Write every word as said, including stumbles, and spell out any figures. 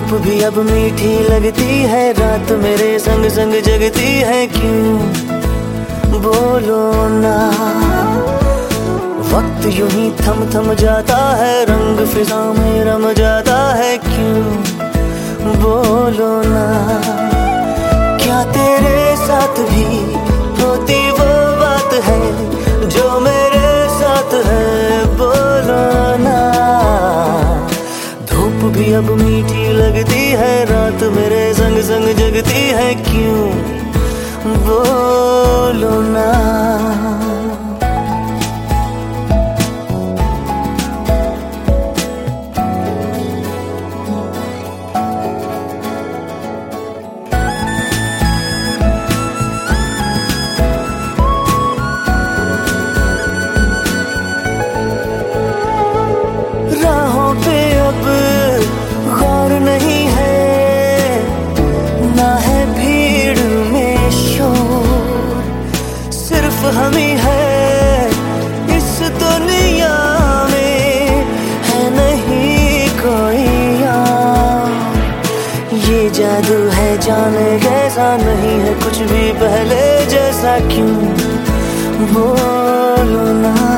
धूप भी अब मीठी लगती है, रात मेरे संग संग जगती है, क्यों बोलो ना। वक्त यूं ही थम थम जाता है, रंग फिजा में रम जाता है, क्यों बोलो ना। क्या तेरे साथ भी होती वो बात है जो मेरे साथ है, बोलो ना। धूप भी अब मीठी लगती है, रात मेरे संग संग जगती है, क्यों बोलो ना। राहों पे अब गौर नहीं है, ना है भीड़ में शोर, सिर्फ हम ही है इस दुनिया में, है नहीं कोई और। ये जादू है जाने कैसा, नहीं है कुछ भी पहले जैसा, क्यों बोलो ना।